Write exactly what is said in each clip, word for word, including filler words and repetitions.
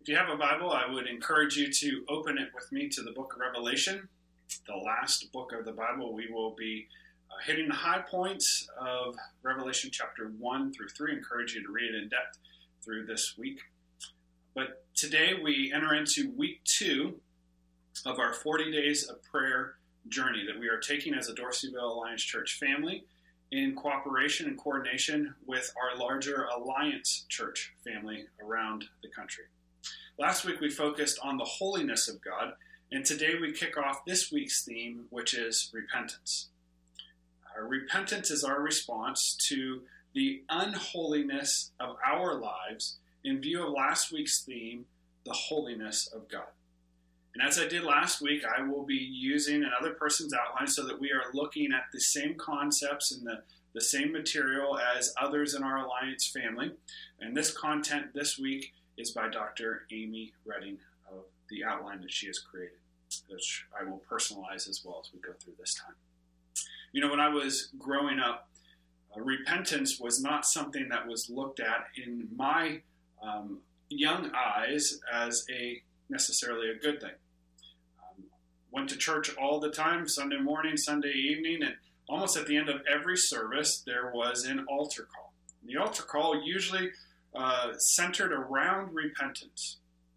If you have a Bible, I would encourage you to open it with me to the book of Revelation, the last book of the Bible. We will be uh, hitting the high points of Revelation chapter one through three. I encourage you to read it in depth through this week. But today we enter into week two of our forty days of prayer journey that we are taking as a Dorseyville Alliance Church family in cooperation and coordination with our larger Alliance Church family around the country. Last week we focused on the holiness of God, and today we kick off this week's theme, which is repentance. Uh, repentance is our response to the unholiness of our lives in view of last week's theme, the holiness of God. And as I did last week, I will be using another person's outline so that we are looking at the same concepts and the, the same material as others in our Alliance family. And this content this week is by Doctor Amy Redding of the outline that she has created, which I will personalize as well as we go through this time. You know, when I was growing up, uh, repentance was not something that was looked at in my um, young eyes as a necessarily a good thing. Um, went to church all the time, Sunday morning, Sunday evening, and almost at the end of every service, there was an altar call. The altar call usually uh, centered around repentance.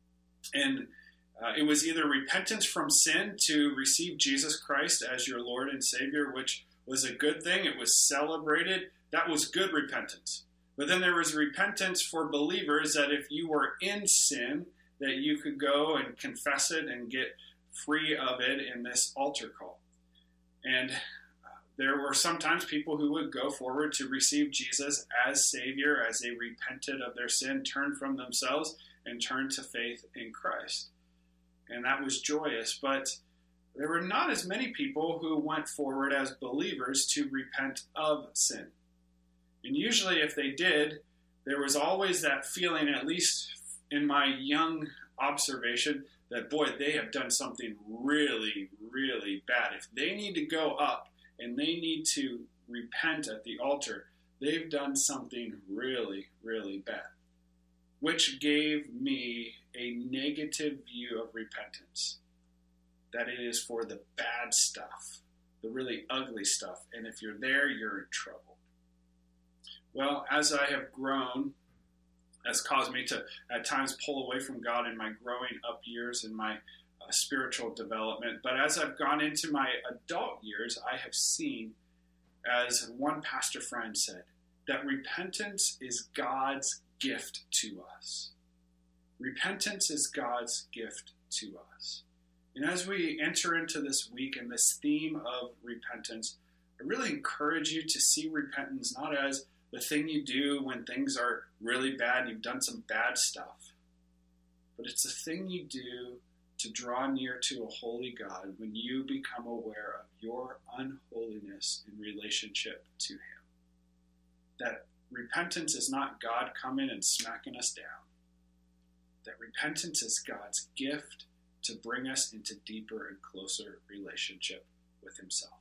And uh, it was either repentance from sin to receive Jesus Christ as your Lord and Savior, which was a good thing. It was celebrated. That was good repentance. But then there was repentance for believers that if you were in sin, that you could go and confess it and get free of it in this altar call. And there were sometimes people who would go forward to receive Jesus as Savior as they repented of their sin, turned from themselves, and turned to faith in Christ. And that was joyous. But there were not as many people who went forward as believers to repent of sin. And usually if they did, there was always that feeling, at least in my young observation, that, boy, they have done something really, really bad. If they need to go up and they need to repent at the altar, they've done something really, really bad, which gave me a negative view of repentance, that it is for the bad stuff, the really ugly stuff, and if you're there, you're in trouble. Well, as I have grown, has caused me to at times pull away from God in my growing up years and my uh, spiritual development. But as I've gone into my adult years, I have seen, as one pastor friend said, that repentance is God's gift to us. Repentance is God's gift to us. And as we enter into this week and this theme of repentance, I really encourage you to see repentance not as the thing you do when things are really bad, you've done some bad stuff. But it's the thing you do to draw near to a holy God when you become aware of your unholiness in relationship to Him. That repentance is not God coming and smacking us down. That repentance is God's gift to bring us into deeper and closer relationship with Himself.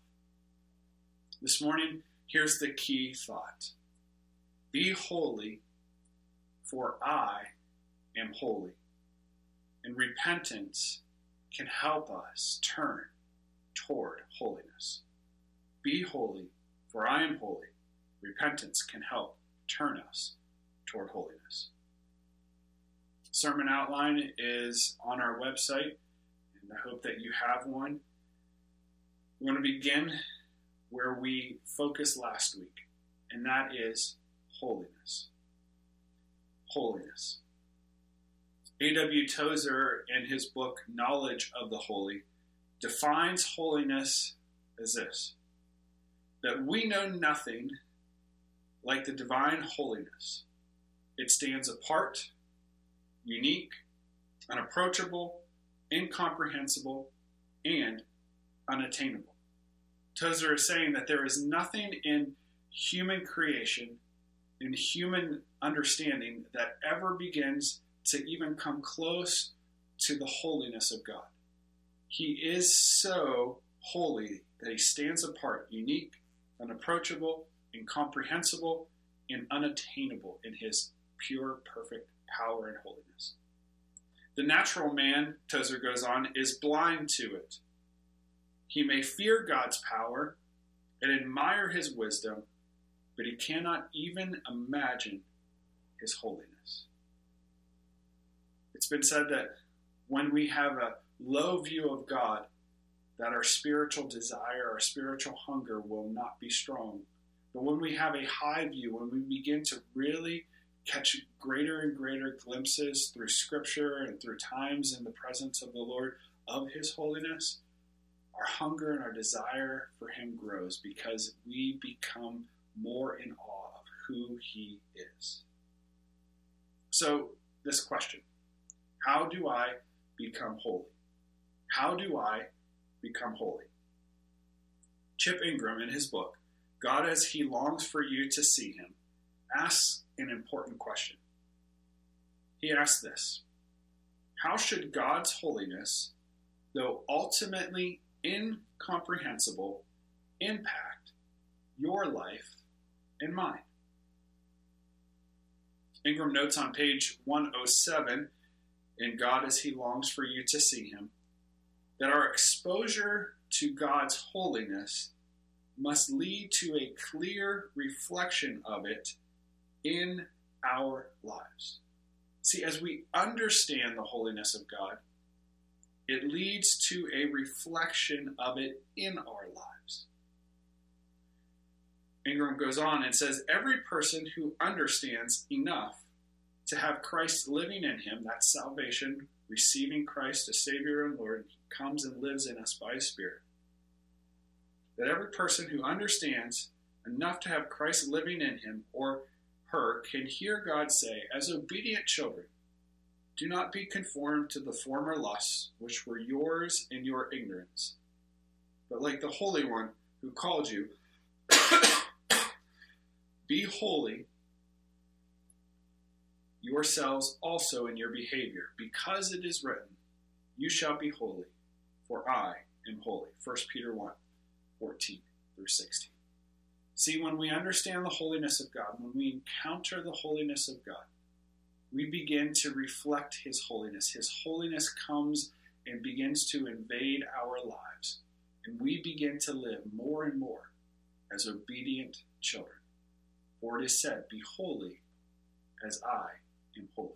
This morning, here's the key thought. Be holy, for I am holy. And repentance can help us turn toward holiness. Be holy, for I am holy. Repentance can help turn us toward holiness. Sermon outline is on our website, and I hope that you have one. We want to begin where we focused last week, and that is holiness. Holiness. A W Tozer, in his book, Knowledge of the Holy, defines holiness as this: that we know nothing like the divine holiness. It stands apart, unique, unapproachable, incomprehensible, and unattainable. Tozer is saying that there is nothing in human creation, in human understanding, that ever begins to even come close to the holiness of God. He is so holy that He stands apart, unique, unapproachable, incomprehensible, and unattainable in His pure, perfect power and holiness. The natural man, Tozer goes on, is blind to it. He may fear God's power and admire his wisdom, but he cannot even imagine his holiness. It's been said that when we have a low view of God, that our spiritual desire, our spiritual hunger will not be strong. But when we have a high view, when we begin to really catch greater and greater glimpses through Scripture and through times in the presence of the Lord of his holiness, our hunger and our desire for him grows because we become more in awe of who he is. So, this question, how do I become holy? How do I become holy? Chip Ingram, in his book, God as He Longs for You to See Him, asks an important question. He asks this: how should God's holiness, though ultimately incomprehensible, impact your life and mine? Ingram notes on page one oh seven in God as He Longs for You to See Him that our exposure to God's holiness must lead to a clear reflection of it in our lives. See, as we understand the holiness of God, it leads to a reflection of it in our lives. Ingram goes on and says, every person who understands enough to have Christ living in him, that's salvation, receiving Christ as Savior and Lord, He comes and lives in us by His Spirit. That every person who understands enough to have Christ living in him or her can hear God say, as obedient children, do not be conformed to the former lusts which were yours in your ignorance, but like the Holy One who called you, be holy yourselves also in your behavior, because it is written, you shall be holy, for I am holy. First Peter one, fourteen through sixteen. See, when we understand the holiness of God, when we encounter the holiness of God, we begin to reflect His holiness. His holiness comes and begins to invade our lives, and we begin to live more and more as obedient children. For it is said, be holy as I am holy.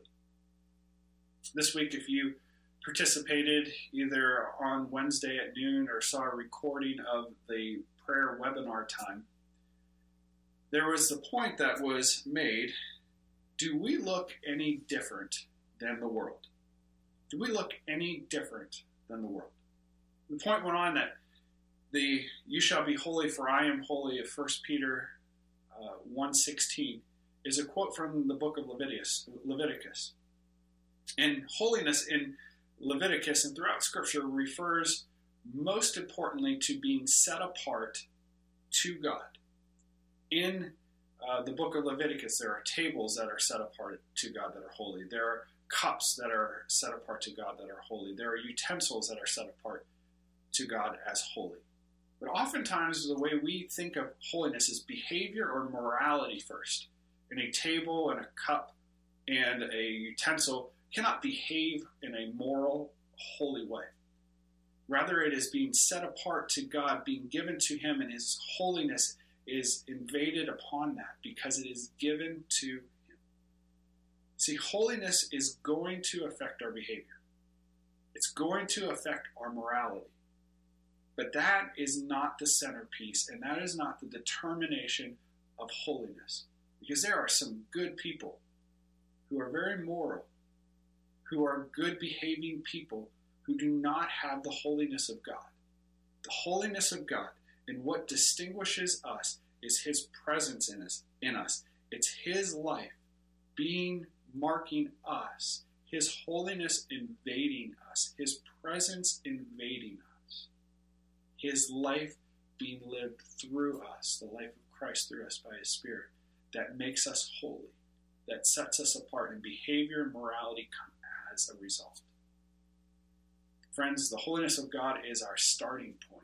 This week, if you participated either on Wednesday at noon or saw a recording of the prayer webinar time, there was the point that was made, do we look any different than the world? Do we look any different than the world? The point went on that the you shall be holy for I am holy of First Peter uh, one sixteen is a quote from the book of Leviticus. Leviticus. And holiness in Leviticus and throughout Scripture refers most importantly to being set apart to God. In uh, the book of Leviticus, there are tables that are set apart to God that are holy. There are cups that are set apart to God that are holy. There are utensils that are set apart to God as holy. But oftentimes the way we think of holiness is behavior or morality first. And a table and a cup and a utensil cannot behave in a moral, holy way. Rather, it is being set apart to God, being given to Him, and His holiness is invaded upon that because it is given to Him. See, holiness is going to affect our behavior. It's going to affect our morality. But that is not the centerpiece, and that is not the determination of holiness. Because there are some good people who are very moral, who are good behaving people who do not have the holiness of God. The holiness of God and what distinguishes us is His presence in us. In us. It's His life being, marking us, His holiness invading us, His presence invading us, His life being lived through us, the life of Christ through us by His Spirit, that makes us holy, that sets us apart, and behavior and morality come as a result. Friends, the holiness of God is our starting point,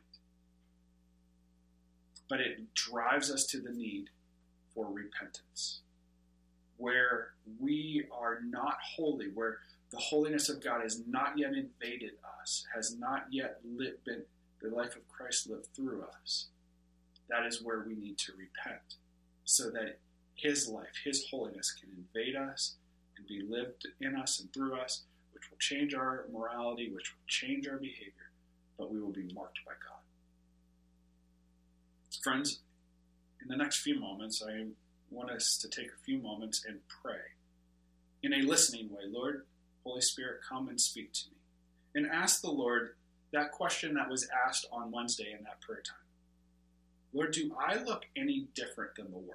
but it drives us to the need for repentance, where we are not holy, where the holiness of God has not yet invaded us, has not yet lit, been the life of Christ lived through us, that is where we need to repent, so that his life, his holiness can invade us and be lived in us and through us, which will change our morality, which will change our behavior, but we will be marked by God. Friends, in the next few moments, I want us to take a few moments and pray in a listening way. Lord, Holy Spirit, come and speak to me. And ask the Lord that question that was asked on Wednesday in that prayer time. Lord, do I look any different than the world?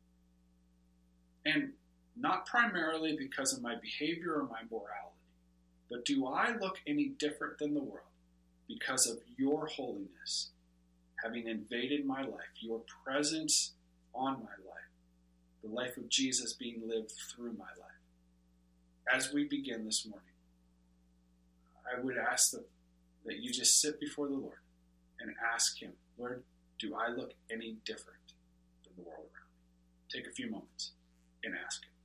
And not primarily because of my behavior or my morality, but do I look any different than the world because of your holiness having invaded my life, your presence on my life, the life of Jesus being lived through my life? As we begin this morning, I would ask that, that you just sit before the Lord and ask him, Lord, do I look any different than the world around me? Take a few moments and ask him.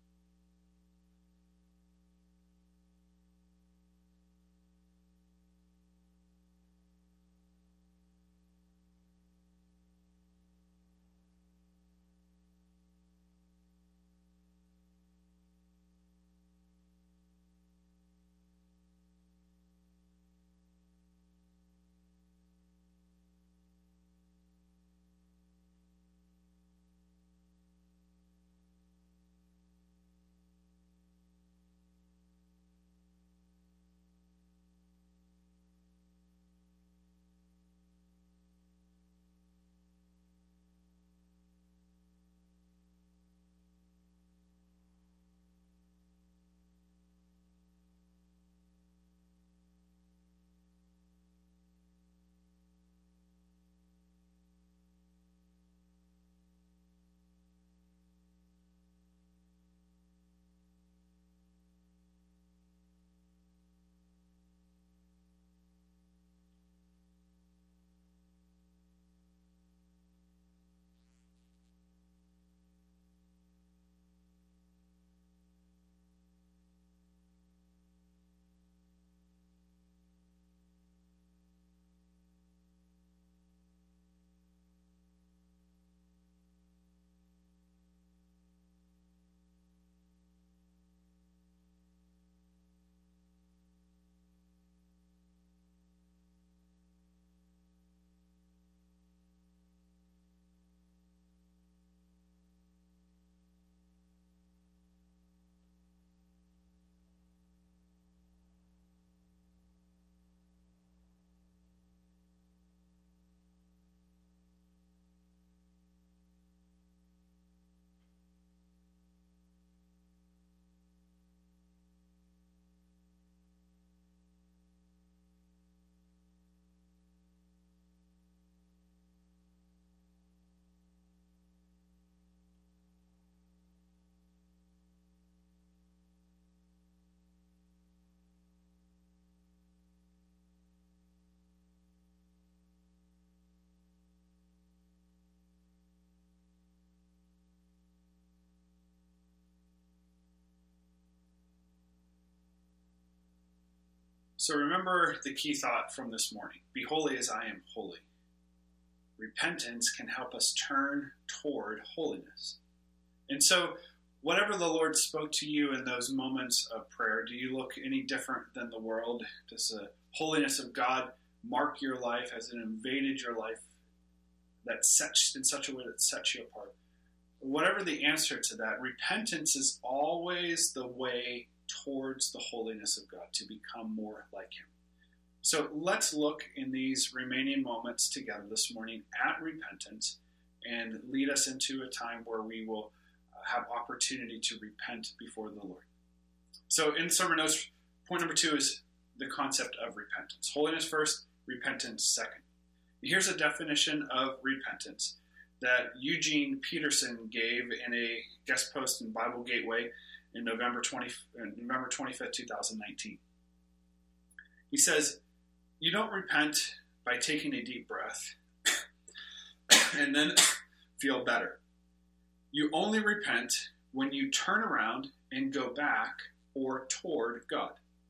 So remember the key thought from this morning. Be holy as I am holy. Repentance can help us turn toward holiness. And so whatever the Lord spoke to you in those moments of prayer, do you look any different than the world? Does the holiness of God mark your life? Has it invaded your life that sets in such a way that sets you apart? Whatever the answer to that, repentance is always the way towards the holiness of God, to become more like him. So let's look in these remaining moments together this morning at repentance and lead us into a time where we will have opportunity to repent before the Lord. So in sermon notes, point number two is the concept of repentance. Holiness first, repentance second. Here's a definition of repentance that Eugene Peterson gave in a guest post in Bible Gateway in November twentieth, November twenty-fifth, twenty nineteen. He says, you don't repent by taking a deep breath and then feel better. You only repent when you turn around and go back or toward God.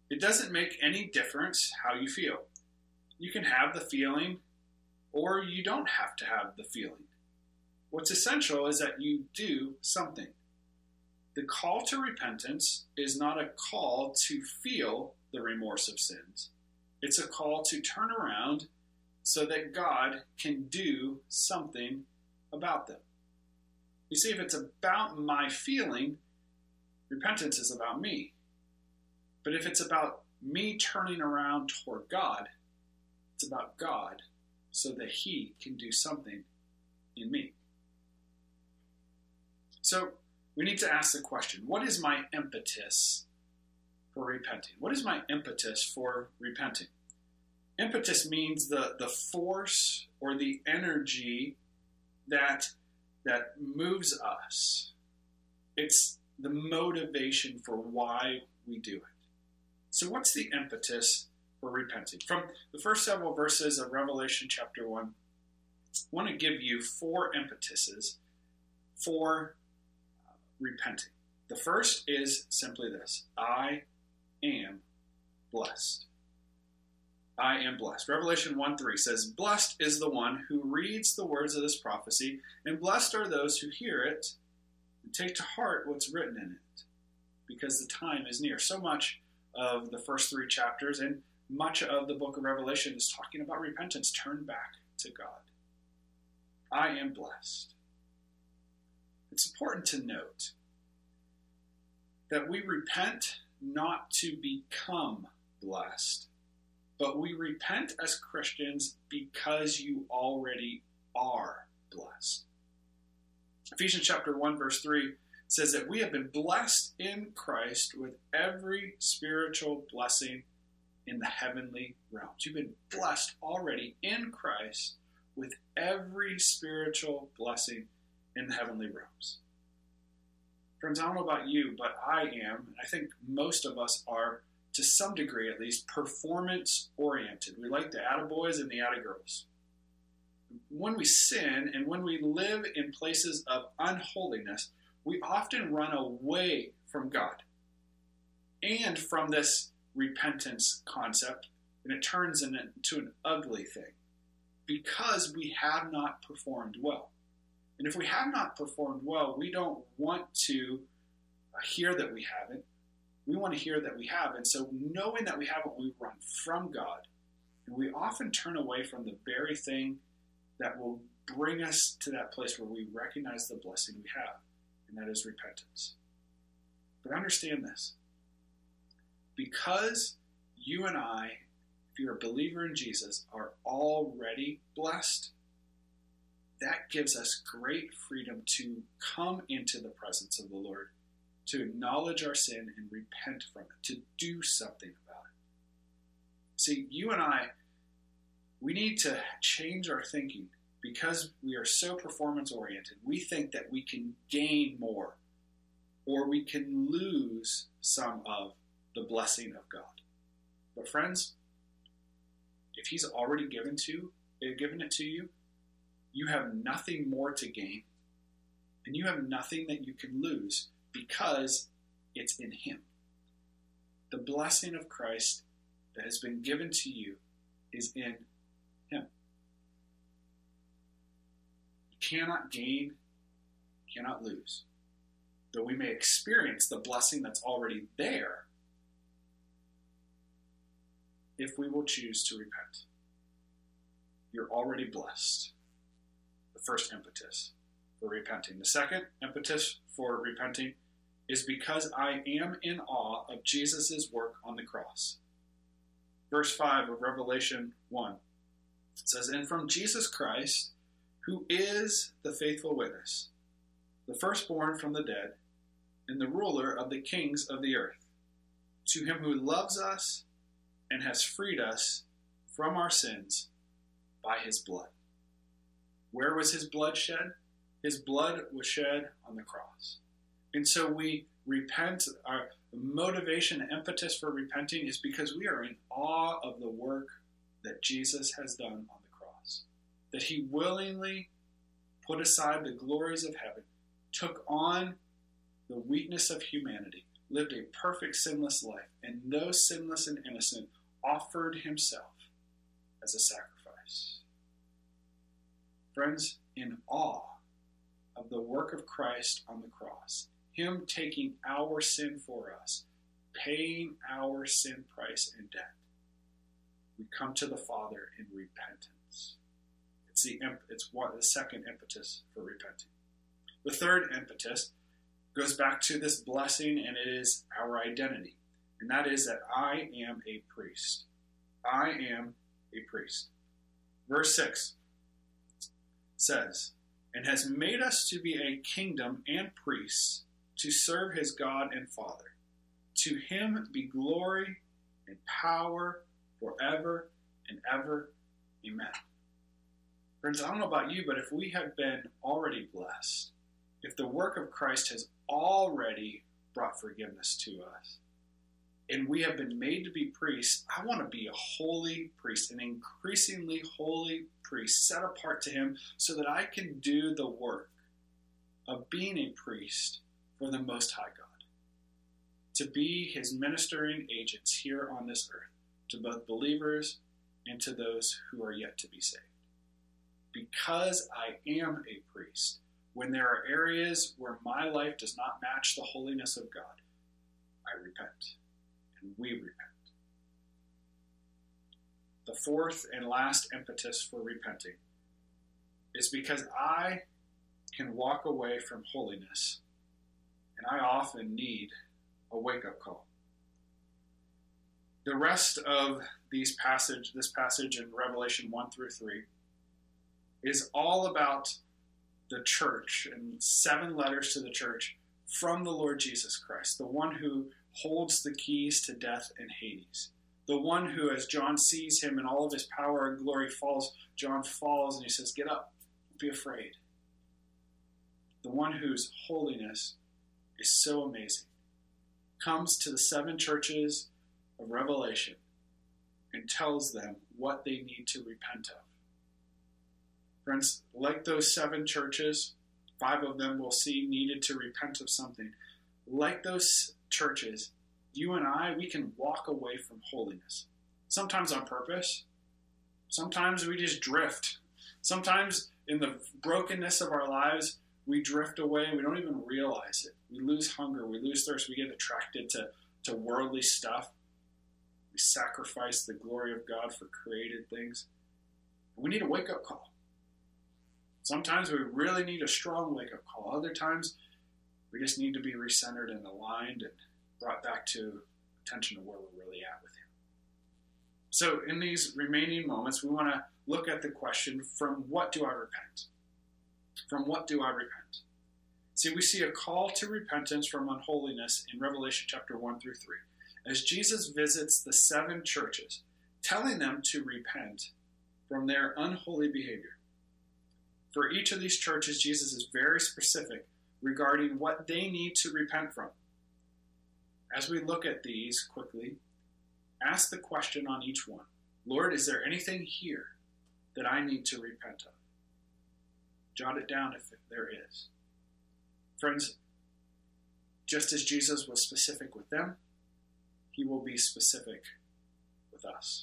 It doesn't make any difference how you feel. You can have the feeling, or you don't have to have the feeling. What's essential is that you do something. The call to repentance is not a call to feel the remorse of sins. It's a call to turn around so that God can do something about them. You see, if it's about my feeling, repentance is about me. But if it's about me turning around toward God, it's about God so that He can do something in me. So we need to ask the question, what is my impetus for repenting? What is my impetus for repenting? Impetus means the, the force or the energy that, that moves us. It's the motivation for why we do it. So what's the impetus for repenting? From the first several verses of Revelation chapter one, I want to give you four impetuses for uh, repenting. The first is simply this: I am blessed. I am blessed. Revelation one three says, "Blessed is the one who reads the words of this prophecy, and blessed are those who hear it and take to heart what's written in it, because the time is near." So much of the first three chapters and much of the book of Revelation is talking about repentance. Turn back to God. I am blessed. It's important to note that we repent not to become blessed, but we repent as Christians because you already are blessed. Ephesians chapter one verse three says that we have been blessed in Christ with every spiritual blessing in the heavenly realms. You've been blessed already in Christ with every spiritual blessing in the heavenly realms. Friends, I don't know about you, but I am, and I think most of us are, to some degree at least, performance-oriented. We like the attaboys and the attagirls. When we sin and when we live in places of unholiness, we often run away from God and from this repentance concept, and it turns into an ugly thing because we have not performed well. And if we have not performed well, we don't want to hear that we haven't. We want to hear that we have. And so knowing that we haven't, we run from God. And we often turn away from the very thing that will bring us to that place where we recognize the blessing we have, and that is repentance. But understand this. Because you and I, if you're a believer in Jesus, are already blessed, that gives us great freedom to come into the presence of the Lord, to acknowledge our sin and repent from it, to do something about it. See, you and I, we need to change our thinking because we are so performance-oriented. We think that we can gain more or we can lose some of the blessing of God. But friends, if He's already given to given it to you, you have nothing more to gain, and you have nothing that you can lose because it's in Him. The blessing of Christ that has been given to you is in Him. You cannot gain, cannot lose. Though we may experience the blessing that's already there, if we will choose to repent. You're already blessed. The first impetus for repenting. The second impetus for repenting is because I am in awe of Jesus' work on the cross. Verse five of Revelation one says, "And from Jesus Christ, who is the faithful witness, the firstborn from the dead, and the ruler of the kings of the earth, to Him who loves us and has freed us from our sins by His blood." Where was His blood shed? His blood was shed on the cross. And so we repent. Our motivation and impetus for repenting is because we are in awe of the work that Jesus has done on the cross. That He willingly put aside the glories of heaven, took on the weakness of humanity, lived a perfect sinless life, and though sinless and innocent, offered himself as a sacrifice. Friends, in awe of the work of Christ on the cross, him taking our sin for us, paying our sin price and debt, we come to the Father in repentance. It's the it's one the second impetus for repenting. The third impetus goes back to this blessing, and it is our identity. And that is that I am a priest. I am a priest. Verse six says, and has made us to be a kingdom and priests to serve his God and Father. To him be glory and power forever and ever. Amen. Friends, I don't know about you, but if we have been already blessed, if the work of Christ has already brought forgiveness to us, and we have been made to be priests, I want to be a holy priest, an increasingly holy priest, set apart to him so that I can do the work of being a priest for the Most High God, to be his ministering agents here on this earth, to both believers and to those who are yet to be saved. Because I am a priest, when there are areas where my life does not match the holiness of God, I repent, and we repent. The fourth and last impetus for repenting is because I can walk away from holiness, and I often need a wake-up call. The rest of these passage, this passage in Revelation one through three is all about the church and seven letters to the church from the Lord Jesus Christ, the one who holds the keys to death and Hades, the one who, as John sees him in all of his power and glory, falls. John falls and he says, get up, don't be afraid. The one whose holiness is so amazing comes to the seven churches of Revelation and tells them what they need to repent of. Friends, like those seven churches, five of them we'll see needed to repent of something. Like those churches, you and I, we can walk away from holiness. Sometimes on purpose. Sometimes we just drift. Sometimes in the brokenness of our lives, we drift away. We don't even realize it. We lose hunger. We lose thirst. We get attracted to, to worldly stuff. We sacrifice the glory of God for created things. We need a wake-up call. Sometimes we really need a strong wake-up call. Other times, we just need to be recentered and aligned and brought back to attention to where we're really at with him. So in these remaining moments, we want to look at the question, from what do I repent? From what do I repent? See, we see a call to repentance from unholiness in Revelation chapter one through three, as Jesus visits the seven churches, telling them to repent from their unholy behavior. For each of these churches, Jesus is very specific regarding what they need to repent from. As we look at these quickly, ask the question on each one. Lord, is there anything here that I need to repent of? Jot it down if there is. Friends, just as Jesus was specific with them, he will be specific with us.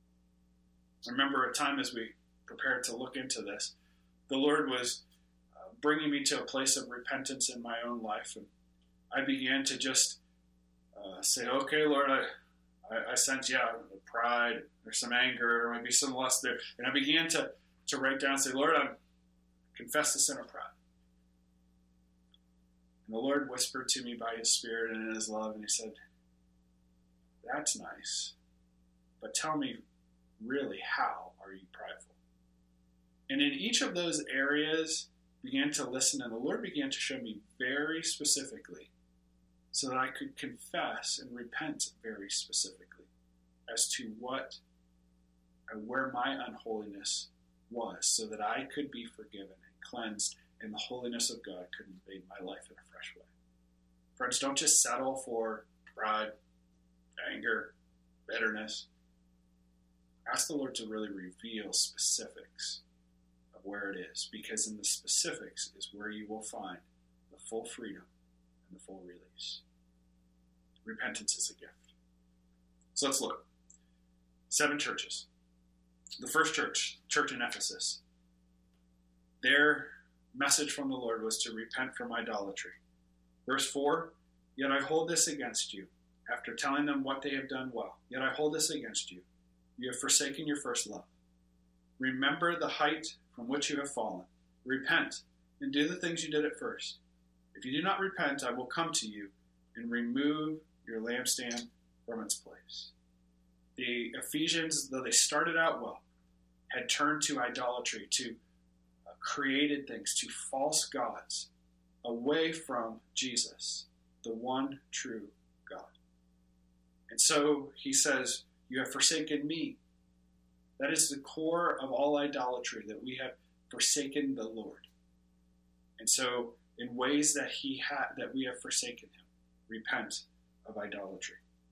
I remember a time as we prepared to look into this, the Lord was uh, bringing me to a place of repentance in my own life, and I began to just uh, say, okay, Lord, I, I, I sense, yeah, pride, there's some anger, there might be some lust there, and I began to, to write down and say, Lord, I confess the sin of pride. And the Lord whispered to me by his Spirit and in his love, and he said, that's nice, but tell me really, how are you prideful? And in each of those areas, began to listen, and the Lord began to show me very specifically so that I could confess and repent very specifically as to what, where my unholiness was, so that I could be forgiven and cleansed, and the holiness of God could invade my life in a fresh way. Friends, don't just settle for pride, anger, bitterness. Ask the Lord to really reveal specifics of where it is, because in the specifics is where you will find the full freedom and the full release. Repentance is a gift. So let's look. Seven churches. The first church, church in Ephesus, their message from the Lord was to repent from idolatry. Verse four, yet I hold this against you, after telling them what they have done well. Yet I hold this against you. You have forsaken your first love. Remember the height from which you have fallen. Repent and do the things you did at first. If you do not repent, I will come to you and remove your lampstand from its place. The Ephesians, though they started out well, had turned to idolatry, to uh, created things, to false gods, away from Jesus, the one true God. And so he says, you have forsaken me. That is the core of all idolatry, that we have forsaken the Lord. And so in ways that he had, that we have forsaken him, repent of idolatry.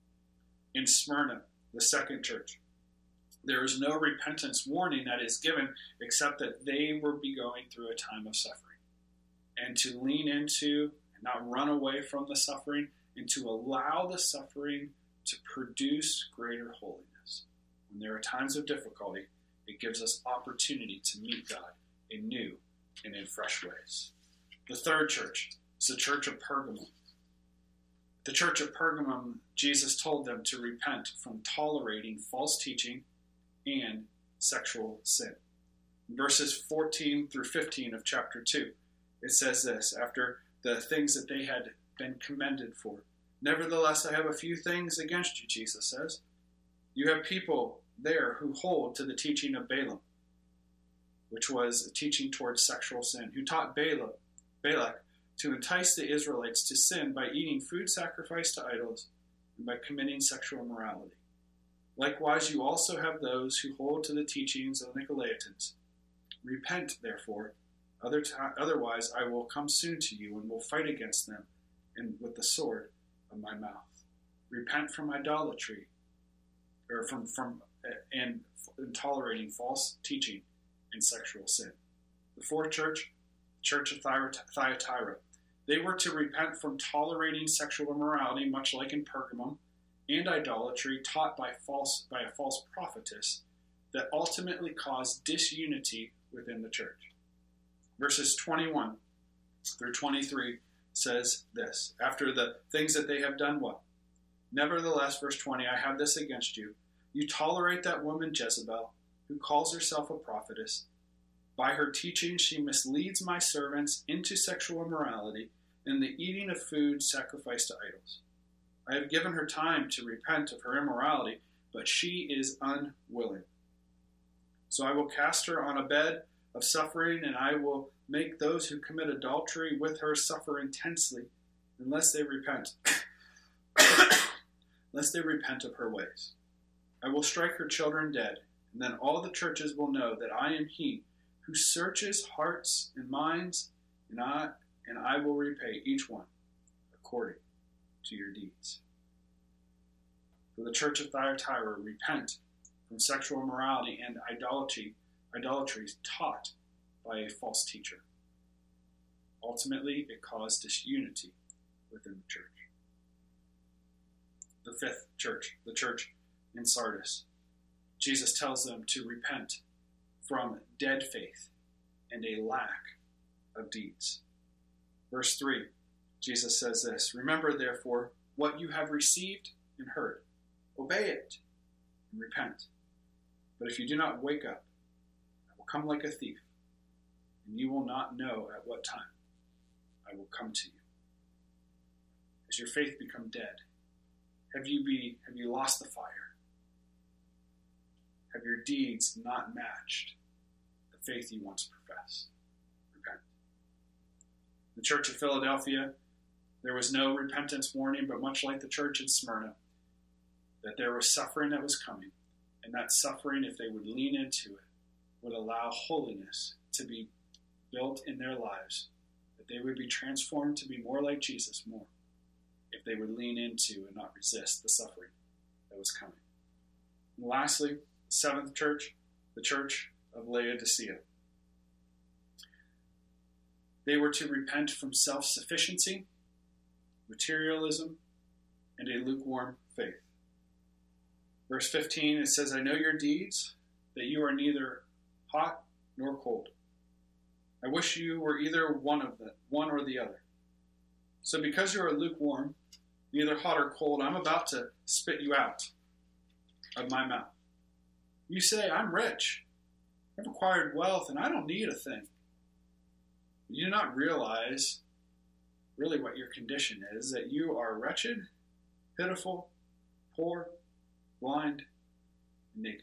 In Smyrna, the second church, there is no repentance warning that is given except that they will be going through a time of suffering. And to lean into and not run away from the suffering, and to allow the suffering to produce greater holiness. When there are times of difficulty, it gives us opportunity to meet God in new and in fresh ways. The third church is the church of Pergamum. The church of Pergamum, Jesus told them to repent from tolerating false teaching and sexual sin. In verses fourteen through fifteen of chapter two, it says this, after the things that they had been commended for. Nevertheless, I have a few things against you, Jesus says. You have people there who hold to the teaching of Balaam, which was a teaching towards sexual sin, who taught Balaam, Balak to entice the Israelites to sin by eating food sacrificed to idols and by committing sexual immorality. Likewise, you also have those who hold to the teachings of the Nicolaitans. Repent, therefore, other t- otherwise I will come soon to you and will fight against them and with the sword of my mouth. Repent from idolatry, or from, from uh, and, and tolerating false teaching and sexual sin. The fourth church, the church of Thyatira, they were to repent from tolerating sexual immorality, much like in Pergamum, and idolatry taught by false by a false prophetess that ultimately caused disunity within the church. Verses twenty-one through twenty-three says this, after the things that they have done well. Nevertheless, verse twenty, I have this against you. You tolerate that woman Jezebel, who calls herself a prophetess. By her teaching, she misleads my servants into sexual immorality and the eating of food sacrificed to idols. I have given her time to repent of her immorality, but she is unwilling. So I will cast her on a bed of suffering, and I will make those who commit adultery with her suffer intensely, unless they repent. Unless they repent of her ways. I will strike her children dead, and then all the churches will know that I am he who searches hearts and minds, and I, and I will repay each one according to your deeds. For the church of Thyatira, repent from sexual immorality and idolatry, idolatries taught by a false teacher. Ultimately, it caused disunity within the church. The fifth church, the church in Sardis, Jesus tells them to repent from dead faith and a lack of deeds. Verse three, Jesus says this, remember therefore what you have received and heard. Obey it and repent. But if you do not wake up, I will come like a thief, and you will not know at what time I will come to you. Has your faith become dead? Have you be have you lost the fire? Have your deeds not matched the faith you once professed? Repent. The church of Philadelphia, there was no repentance warning, but much like the church in Smyrna, that there was suffering that was coming, and that suffering, if they would lean into it, would allow holiness to be built in their lives, that they would be transformed to be more like Jesus more, if they would lean into and not resist the suffering that was coming. And lastly, the seventh church, the church of Laodicea. They were to repent from self-sufficiency, materialism, and a lukewarm faith. Verse fifteen, it says, I know your deeds, that you are neither hot nor cold. I wish you were either one of the one or the other. So because you are lukewarm, neither hot or cold, I'm about to spit you out of my mouth. You say, I'm rich. I've acquired wealth, and I don't need a thing. You do not realize really what your condition is, that you are wretched, pitiful, poor, blind, and naked.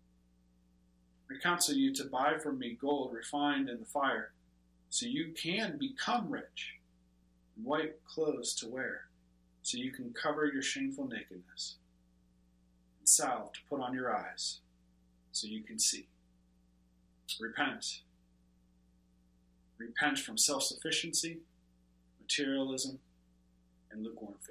I counsel you to buy from me gold refined in the fire, so you can become rich, and white clothes to wear, so you can cover your shameful nakedness, and salve to put on your eyes, so you can see. Repent. Repent from self-sufficiency, materialism, and lukewarm faith.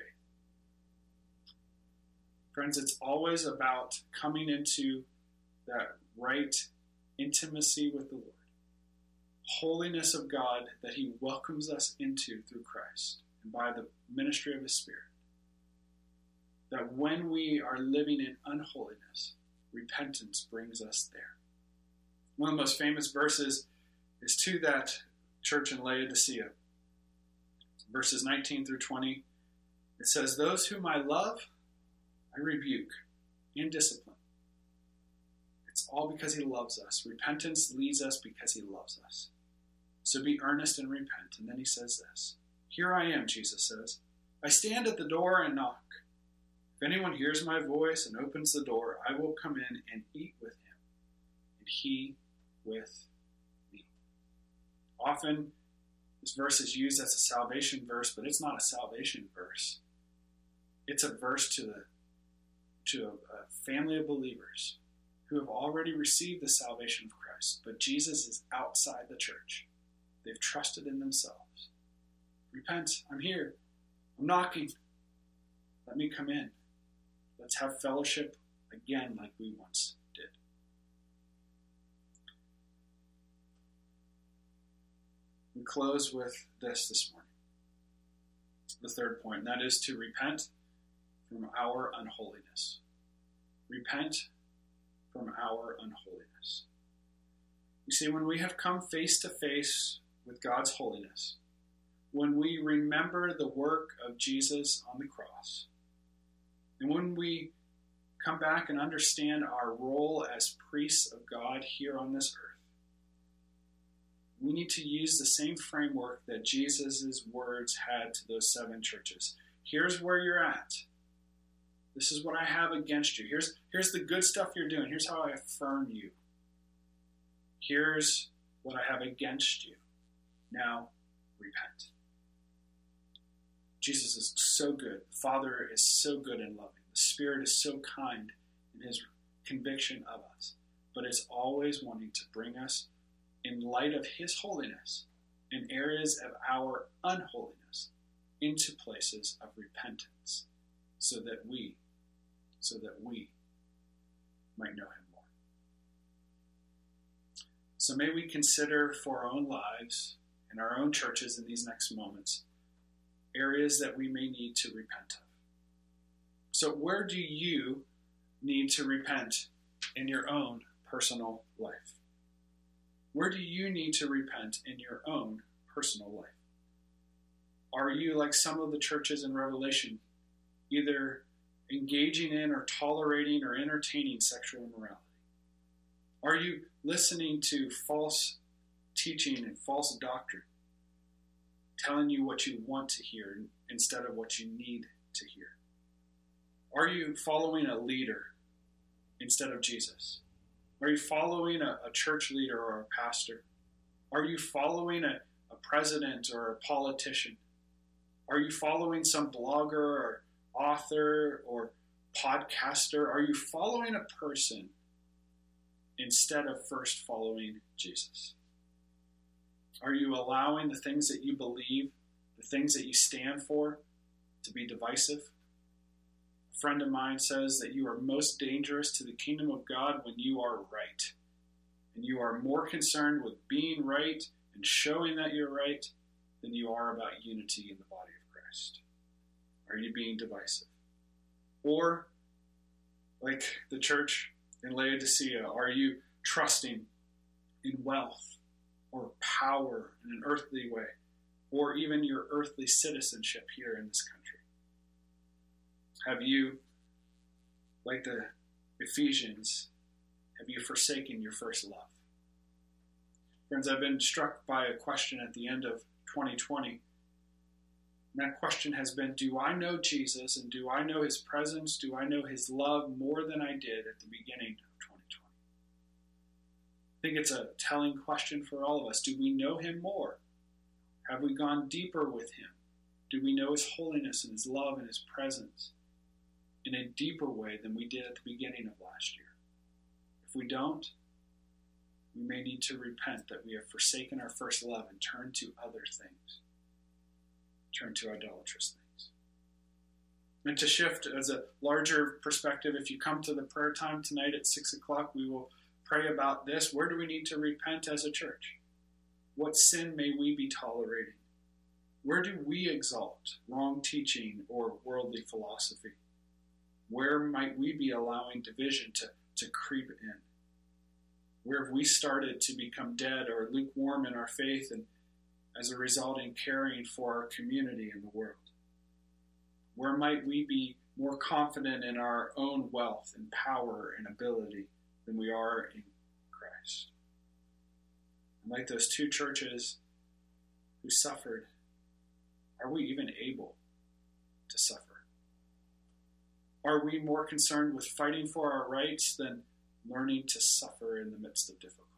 Friends, it's always about coming into that right intimacy with the Lord. Holiness of God that he welcomes us into through Christ and by the ministry of his Spirit. That when we are living in unholiness, repentance brings us there. One of the most famous verses is to that church in Laodicea. Verses nineteen through twenty. It says, those whom I love, I rebuke and discipline. It's all because he loves us. Repentance leads us because he loves us. So be earnest and repent. And then he says this. Here I am, Jesus says. I stand at the door and knock. If anyone hears my voice and opens the door, I will come in and eat with him, and he with me. Often, this verse is used as a salvation verse, but it's not a salvation verse. It's a verse to the to a, a family of believers who have already received the salvation of Christ, but Jesus is outside the church. They've trusted in themselves. Repent. I'm here. I'm knocking. Let me come in. Let's have fellowship again like we once did. We close with this this morning. The third point, and that is to repent from our unholiness. Repent from our unholiness. You see, when we have come face to face with God's holiness, when we remember the work of Jesus on the cross, and when we come back and understand our role as priests of God here on this earth, we need to use the same framework that Jesus' words had to those seven churches. Here's where you're at. This is what I have against you. Here's, here's the good stuff you're doing. Here's how I affirm you. Here's what I have against you. Now, repent. Jesus is so good. The Father is so good and loving. The Spirit is so kind in his conviction of us. But is always wanting to bring us, in light of his holiness, in areas of our unholiness, into places of repentance, so that we, so that we might know him more. So may we consider for our own lives and our own churches in these next moments, areas that we may need to repent of. So where do you need to repent in your own personal life? Where do you need to repent in your own personal life? Are you like some of the churches in Revelation, either engaging in or tolerating or entertaining sexual immorality? Are you listening to false teaching and false doctrine, telling you what you want to hear instead of what you need to hear? Are you following a leader instead of Jesus? Are you following a, a church leader or a pastor? Are you following a, a president or a politician? Are you following some blogger or author or podcaster? Are you following a person instead of first following Jesus? Are you allowing the things that you believe, the things that you stand for, to be divisive? A friend of mine says that you are most dangerous to the kingdom of God when you are right. And you are more concerned with being right and showing that you're right than you are about unity in the body of Christ. Are you being divisive? Or, like the church in Laodicea, are you trusting in wealth or power in an earthly way, or even your earthly citizenship here in this country? Have you, like the Ephesians, have you forsaken your first love? Friends, I've been struck by a question at the end of twenty twenty. And that question has been, do I know Jesus, and do I know his presence? Do I know his love more than I did at the beginning of twenty twenty? I think it's a telling question for all of us. Do we know him more? Have we gone deeper with him? Do we know his holiness and his love and his presence in a deeper way than we did at the beginning of last year? If we don't, we may need to repent that we have forsaken our first love and turned to other things. Turn to idolatrous things. And to shift as a larger perspective, if you come to the prayer time tonight at six o'clock, we will pray about this. Where do we need to repent as a church? What sin may we be tolerating? Where do we exalt wrong teaching or worldly philosophy? Where might we be allowing division to, to creep in? Where have we started to become dead or lukewarm in our faith, and as a result in caring for our community and the world? Where might we be more confident in our own wealth and power and ability than we are in Christ? And like those two churches who suffered, are we even able to suffer? Are we more concerned with fighting for our rights than learning to suffer in the midst of difficulty?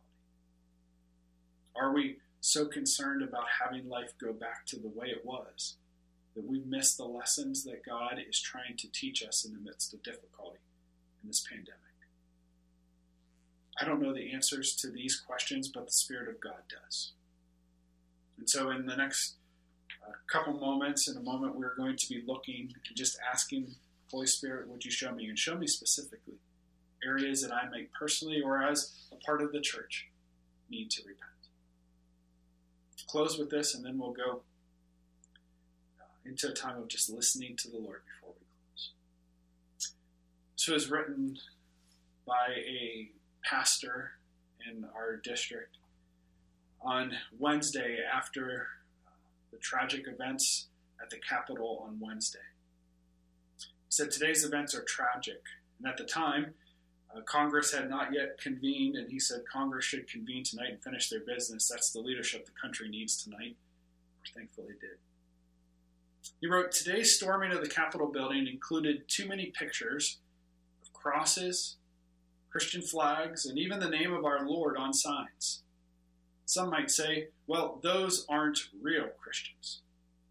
Are we so concerned about having life go back to the way it was that we've missed the lessons that God is trying to teach us in the midst of difficulty in this pandemic? I don't know the answers to these questions, but the Spirit of God does. And so in the next uh, couple moments, in a moment, we're going to be looking and just asking, Holy Spirit, would you show me? And show me specifically areas that I might personally or as a part of the church need to repent. Close with this, and then we'll go uh, into a time of just listening to the Lord before we close. This was written by a pastor in our district on Wednesday after uh, the tragic events at the Capitol on Wednesday. He said, today's events are tragic, and at the time, Uh, Congress had not yet convened, and he said Congress should convene tonight and finish their business. That's the leadership the country needs tonight, or thankfully did. He wrote, today's storming of the Capitol building included too many pictures of crosses, Christian flags, and even the name of our Lord on signs. Some might say, well, those aren't real Christians.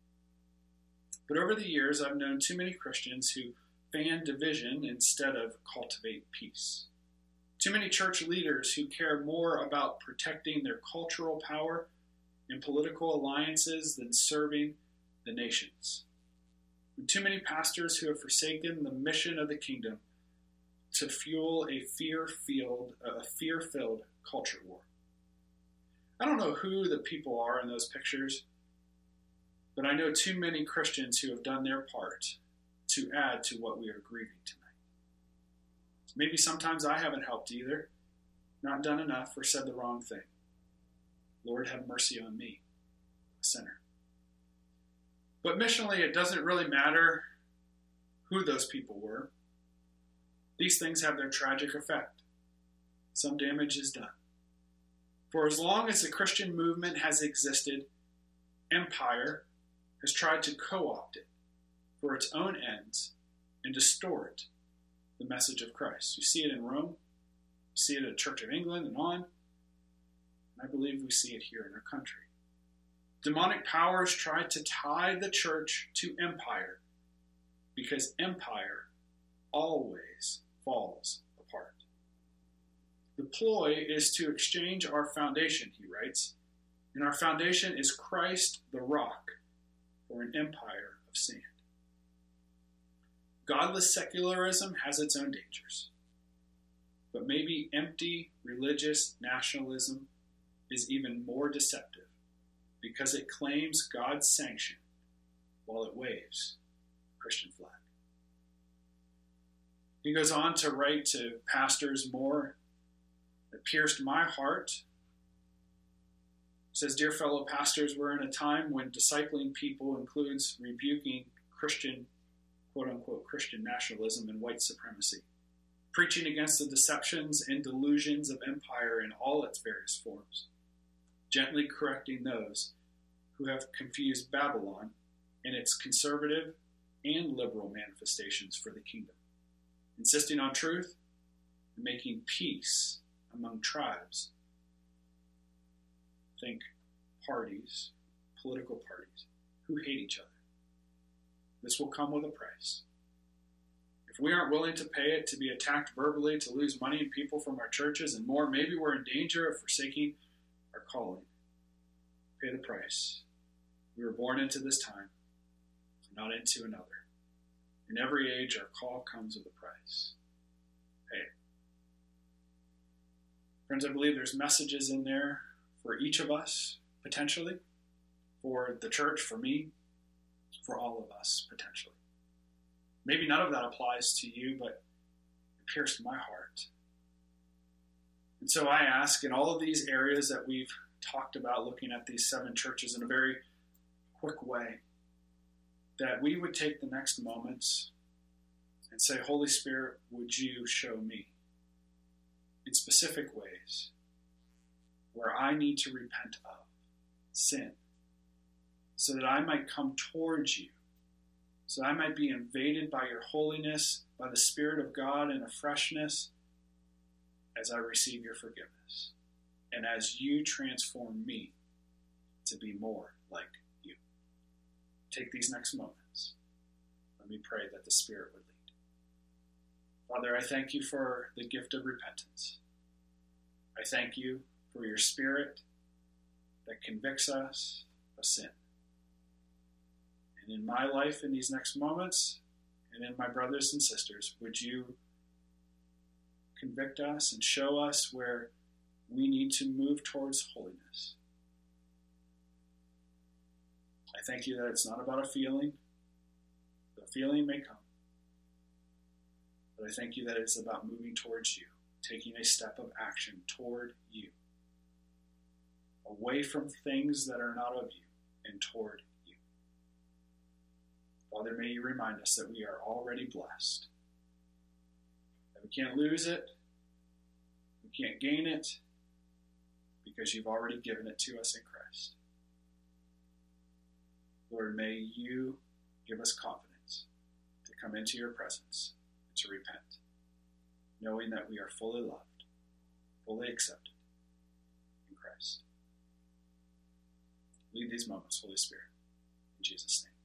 But over the years, I've known too many Christians who fan division instead of cultivate peace. Too many church leaders who care more about protecting their cultural power and political alliances than serving the nations. And too many pastors who have forsaken the mission of the kingdom to fuel a fear-filled, a fear-filled culture war. I don't know who the people are in those pictures, but I know too many Christians who have done their part to add to what we are grieving tonight. Maybe sometimes I haven't helped either, not done enough, or said the wrong thing. Lord, have mercy on me, a sinner. But missionally, it doesn't really matter who those people were. These things have their tragic effect. Some damage is done. For as long as the Christian movement has existed, empire has tried to co-opt it for its own ends and distort the message of Christ. You see it in Rome, you see it at Church of England and on, and I believe we see it here in our country. Demonic powers tried to tie the church to empire because empire always falls apart. The ploy is to exchange our foundation, he writes, and our foundation is Christ the rock for an empire of sand. Godless secularism has its own dangers, but maybe empty religious nationalism is even more deceptive because it claims God's sanction while it waves the Christian flag. He goes on to write to pastors more that pierced my heart. He says, dear fellow pastors, we're in a time when discipling people includes rebuking Christian, quote-unquote, Christian nationalism and white supremacy, preaching against the deceptions and delusions of empire in all its various forms, gently correcting those who have confused Babylon and its conservative and liberal manifestations for the kingdom, insisting on truth and making peace among tribes. Think parties, political parties, who hate each other. This will come with a price. If we aren't willing to pay it, to be attacked verbally, to lose money and people from our churches and more, maybe we're in danger of forsaking our calling. Pay the price. We were born into this time, not into another. In every age, our call comes with a price. Pay it. Friends, I believe there's messages in there for each of us, potentially, for the church, for me, for all of us, potentially. Maybe none of that applies to you, but it pierced my heart. And so I ask, in all of these areas that we've talked about, looking at these seven churches in a very quick way, that we would take the next moments and say, Holy Spirit, would you show me in specific ways where I need to repent of sin, so that I might come towards you, so I might be invaded by your holiness, by the Spirit of God in a freshness as I receive your forgiveness, and as you transform me to be more like you. Take these next moments. Let me pray that the Spirit would lead. Father, I thank you for the gift of repentance. I thank you for your Spirit that convicts us of sin. And in my life, in these next moments, and in my brothers and sisters, would you convict us and show us where we need to move towards holiness. I thank you that it's not about a feeling. The feeling may come. But I thank you that it's about moving towards you, taking a step of action toward you, away from things that are not of you and toward you. Father, may you remind us that we are already blessed, that we can't lose it, we can't gain it, because you've already given it to us in Christ. Lord, may you give us confidence to come into your presence and to repent, knowing that we are fully loved, fully accepted in Christ. Lead these moments, Holy Spirit, in Jesus' name.